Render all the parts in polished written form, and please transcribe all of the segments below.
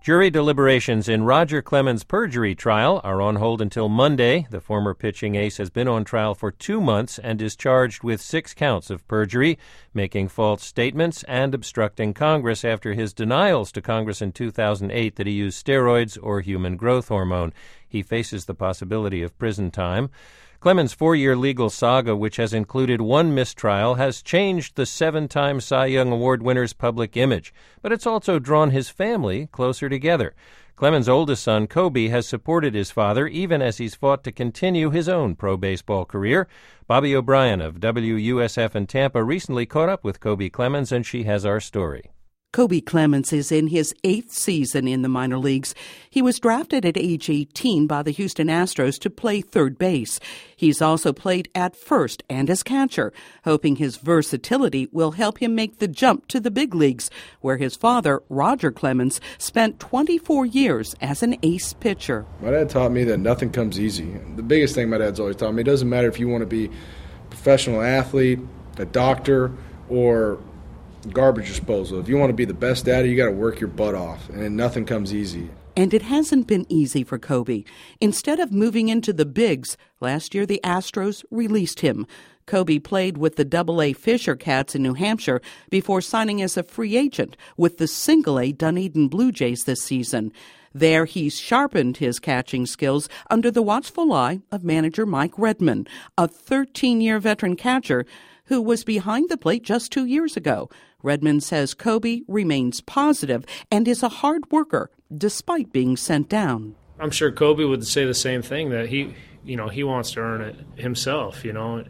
Jury deliberations in Roger Clemens' perjury trial are on hold until Monday. The former pitching ace has been on trial for 2 months and is charged with 6 counts of perjury, making false statements and obstructing Congress after his denials to Congress in 2008 that he used steroids or human growth hormone. He faces the possibility of prison time. Clemens' 4-year legal saga, which has included 1 mistrial, has changed the 7-time Cy Young Award winner's public image, but it's also drawn his family closer together. Clemens' oldest son, Kobe, has supported his father even as he's fought to continue his own pro baseball career. Bobby O'Brien of WUSF in Tampa recently caught up with Kobe Clemens, and she has our story. Kobe Clemens is in his 8th season in the minor leagues. He was drafted at age 18 by the Houston Astros to play third base. He's also played at first and as catcher, hoping his versatility will help him make the jump to the big leagues, where his father, Roger Clemens, spent 24 years as an ace pitcher. My dad taught me that nothing comes easy. The biggest thing my dad's always taught me, it doesn't matter if you want to be a professional athlete, a doctor, or garbage disposal. If you want to be the best at it, you got to work your butt off, and nothing comes easy. And it hasn't been easy for Kobe. Instead of moving into the bigs, last year the Astros released him. Kobe played with the Double-A Fisher Cats in New Hampshire before signing as a free agent with the Single-A Dunedin Blue Jays this season. There, he's sharpened his catching skills under the watchful eye of manager Mike Redman, a 13-year veteran catcher who was behind the plate just 2 years ago. Redman says Kobe remains positive and is a hard worker despite being sent down. I'm sure Kobe would say the same thing, that he wants to earn it himself, And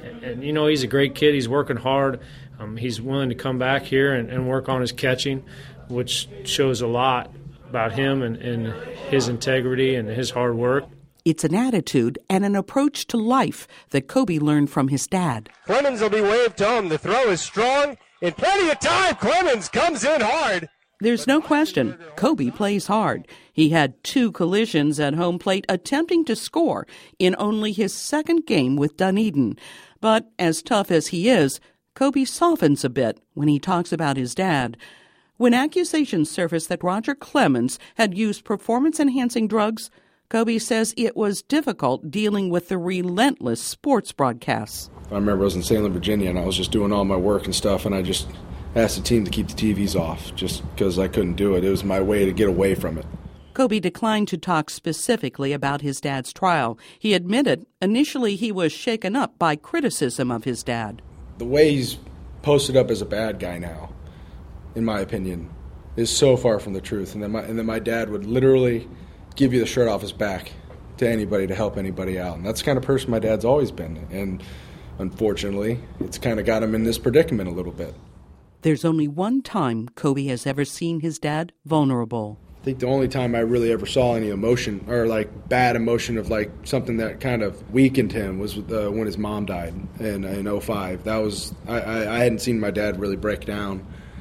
he's a great kid. He's working hard. He's willing to come back here and work on his catching, which shows a lot about him and his integrity and his hard work. It's an attitude and an approach to life that Kobe learned from his dad. Clemens will be waved home. The throw is strong. In plenty of time, Clemens comes in hard. There's no question, Kobe plays hard. He had 2 collisions at home plate attempting to score in only his 2nd game with Dunedin. But as tough as he is, Kobe softens a bit when he talks about his dad. When accusations surfaced that Roger Clemens had used performance-enhancing drugs, Kobe says it was difficult dealing with the relentless sports broadcasts. I remember I was in Salem, Virginia, and I was just doing all my work and stuff, and I just asked the team to keep the TVs off just because I couldn't do it. It was my way to get away from it. Kobe declined to talk specifically about his dad's trial. He admitted initially he was shaken up by criticism of his dad. The way he's posted up as a bad guy now, in my opinion, is so far from the truth. And then my dad would literally give you the shirt off his back to anybody to help anybody out. And that's the kind of person my dad's always been. And unfortunately, it's kind of got him in this predicament a little bit. There's only one time Kobe has ever seen his dad vulnerable. I think the only time I really ever saw any emotion, or like bad emotion of like something that kind of weakened him, was when his mom died in 2005. That was, I hadn't seen my dad really break down.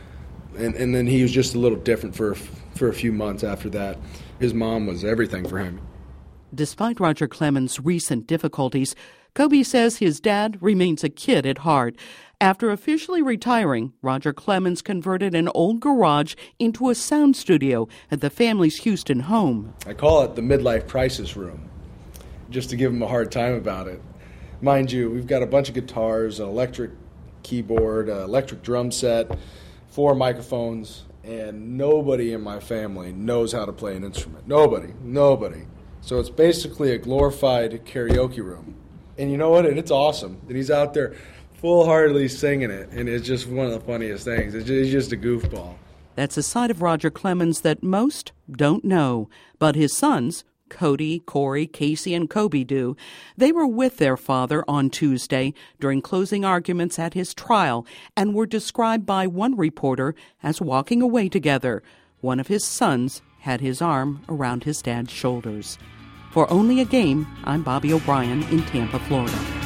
And then he was just a little different for a few months after that. His mom was everything for him. Despite Roger Clemens' recent difficulties, Kobe says his dad remains a kid at heart. After officially retiring, Roger Clemens converted an old garage into a sound studio at the family's Houston home. I call it the midlife crisis room, just to give him a hard time about it. Mind you, we've got a bunch of guitars, an electric keyboard, an electric drum set, 4 microphones, and nobody in my family knows how to play an instrument. Nobody. So it's basically a glorified karaoke room. And you know what? And it's awesome. And he's out there full-heartedly singing it, and it's just one of the funniest things. It's just a goofball. That's a side of Roger Clemens that most don't know, but his sons, Cody, Corey, Casey, and Kobe do. They were with their father on Tuesday during closing arguments at his trial and were described by one reporter as walking away together. One of his sons had his arm around his dad's shoulders. For Only a Game, I'm Bobby O'Brien in Tampa, Florida.